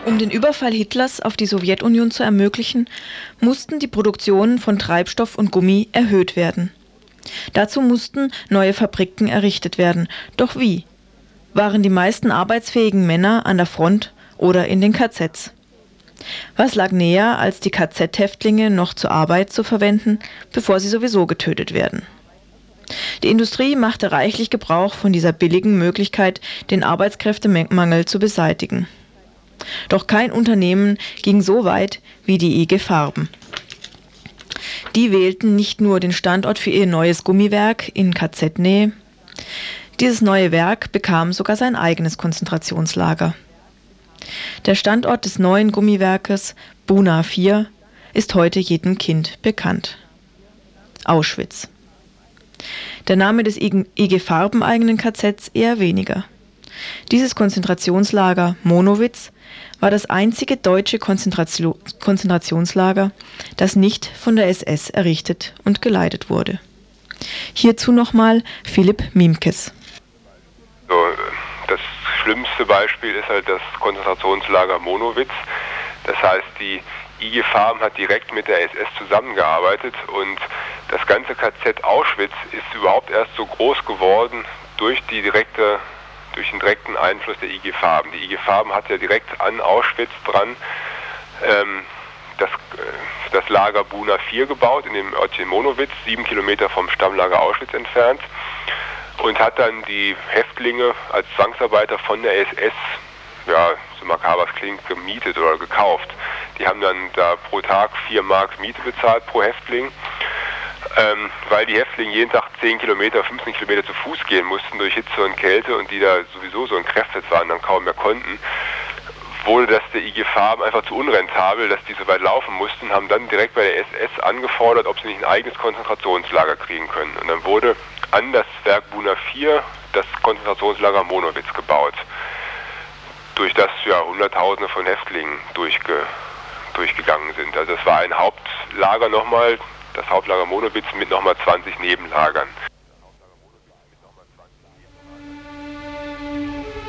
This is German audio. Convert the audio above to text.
Um den Überfall Hitlers auf die Sowjetunion zu ermöglichen, mussten die Produktionen von Treibstoff und Gummi erhöht werden. Dazu mussten neue Fabriken errichtet werden. Doch wie? Waren die meisten arbeitsfähigen Männer an der Front oder in den KZs? Was lag näher, als die KZ-Häftlinge noch zur Arbeit zu verwenden, bevor sie sowieso getötet werden? Die Industrie machte reichlich Gebrauch von dieser billigen Möglichkeit, den Arbeitskräftemangel zu beseitigen. Doch kein Unternehmen ging so weit wie die IG Farben. Die wählten nicht nur den Standort für ihr neues Gummiwerk in KZ-Nähe, dieses neue Werk bekam sogar sein eigenes Konzentrationslager. Der Standort des neuen Gummiwerkes, Buna 4, ist heute jedem Kind bekannt. Auschwitz. Der Name des IG Farben eigenen KZs eher weniger. Dieses Konzentrationslager Monowitz war das einzige deutsche Konzentrationslager, das nicht von der SS errichtet und geleitet wurde. Hierzu nochmal Philipp Miemkes. Das schlimmste Beispiel ist halt das Konzentrationslager Monowitz. Das heißt, die IG Farben hat direkt mit der SS zusammengearbeitet und das ganze KZ Auschwitz ist überhaupt erst so groß geworden durch den direkten Einfluss der IG Farben. Die IG Farben hat ja direkt an Auschwitz dran das Lager Buna 4 gebaut, in dem Örtchen Monowitz, 7 Kilometer vom Stammlager Auschwitz entfernt, und hat dann die Häftlinge als Zwangsarbeiter von der SS, ja, so makaber es klingt, gemietet oder gekauft. Die haben dann da pro Tag 4 Mark Miete bezahlt pro Häftling. Weil die Häftlinge jeden Tag 10 Kilometer, 15 Kilometer zu Fuß gehen mussten durch Hitze und Kälte und die da sowieso so entkräftet waren, dann kaum mehr konnten, wurde das der IG Farben einfach zu unrentabel, dass die so weit laufen mussten, haben dann direkt bei der SS angefordert, ob sie nicht ein eigenes Konzentrationslager kriegen können. Und dann wurde an das Werk Buna 4 das Konzentrationslager Monowitz gebaut, durch das ja Hunderttausende von Häftlingen durchgegangen sind. Also es war ein Hauptlager nochmal, das Hauptlager Monowitz mit nochmal 20 Nebenlagern.